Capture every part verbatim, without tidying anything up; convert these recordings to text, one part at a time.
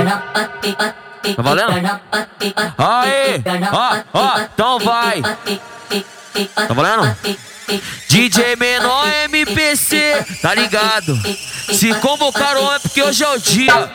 Tá valendo? Aê, ó, ó, então vai. Tá valendo? D J Menor M P C, tá ligado? Se convocaram é porque hoje é o dia.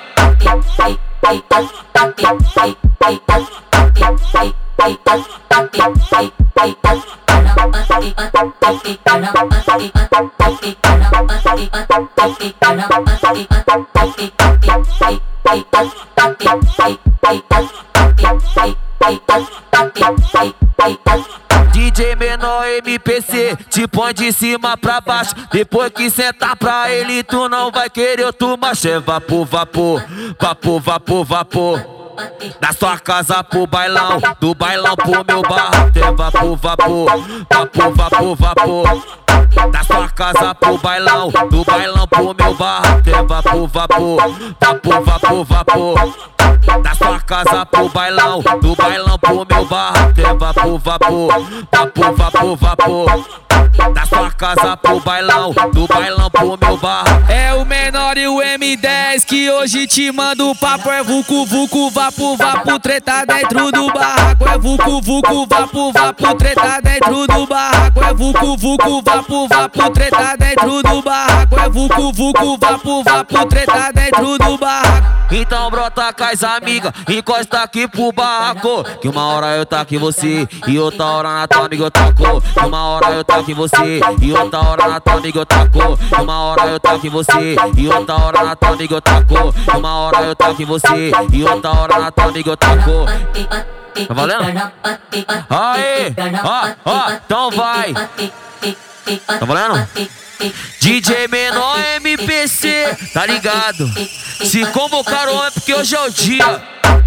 D J Menor M P C, te põe de cima pra baixo. Depois que sentar pra ele, tu não vai querer outro macho. É vapor, vapor, vapor, vapor, vapor. Da sua casa pro bailão, do bailão pro meu barraco. É vapor, vapor, vapor, vapor, vapor. Da sua casa pro bailão, do bailão pro meu barraco. É vapor, vapor, vapor, vapor, vapor. Da sua casa pro bailão, do bailão pro meu barraco. É vapor, vapor, vapor, vapor, vapor. Da sua casa pro bailão, do bailão pro meu barraco. É o Menor e o M dez que hoje te manda o papo. É vucu, vucu, vapo, vapo, treta dentro do barraco. É vucu, vucu, vapo, vapo, treta dentro do barraco. É vucu, vucu, vapo, vapo, treta dentro do barraco. É vucu, vucu, vapo, vapo, treta dentro do barraco. Então brota com as amigas, encosta aqui pro barraco. Que uma hora eu tá aqui você, e outra hora na tua amiga eu taco. Que uma hora eu tá aqui você, e outra hora na tua amiga eu taco. Que uma hora eu tá aqui você, e outra hora na tua amiga eu taco. Que uma hora eu tá aqui você, e outra hora na tua amiga eu taco. Tá valendo? Aê, ó, ó, então vai. Tá valendo? D J Menor M P C, tá ligado? Se convocaram é porque hoje é o dia.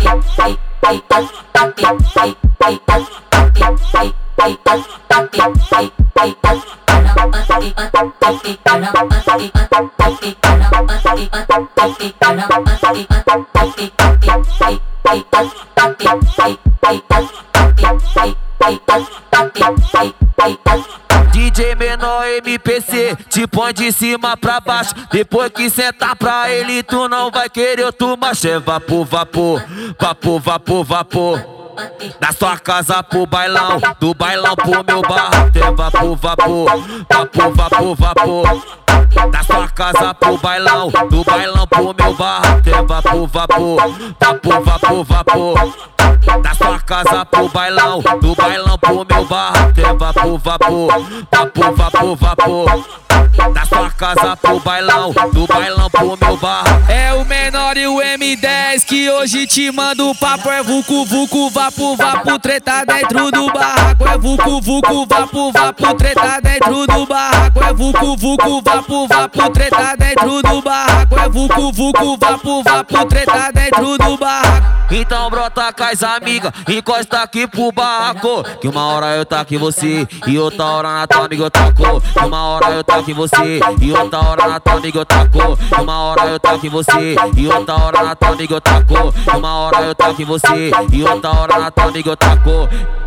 D J Menor M P C, te põe de cima pra baixo. Depois que sentar pra ele, tu não vai querer outro macho. É vapor, vapor, vapor, vapor, vapor. Da sua casa pro bailão, do bailão pro meu barraco. É vapor, vapor, vapor, vapor, vapor. Da sua casa pro bailão, do bailão pro meu barraco. É vapor, vapor, vapor, vapor, vapor. Da sua casa pro bailão, do bailão pro meu barraco. É vapor, vapor, vapor, vapor, vapor. Da sua casa pro bailão, do bailão pro meu barraco. É o Menor e o M dez que hoje te manda o papo. É vucu, vucu, vapo, vapo, treta dentro do barraco. É vucu, vucu, vapo, vapo, treta dentro do barraco. É vucu, vucu, vapo, vapo, treta dentro do barraco. É vucu, vucu, vapo, vapo, treta dentro do barraco. Então brota com as amigas, encosta aqui pro barraco. Que uma hora eu tá aqui você, e outra hora na tua amiga eu taco. Que uma hora eu tá aqui você, e outra hora na tua amiga eu taco. Que uma hora eu tá aqui você, e outra hora na tua amiga eu taco. Que uma hora eu tá aqui você, e outra hora na tua amiga eu taco.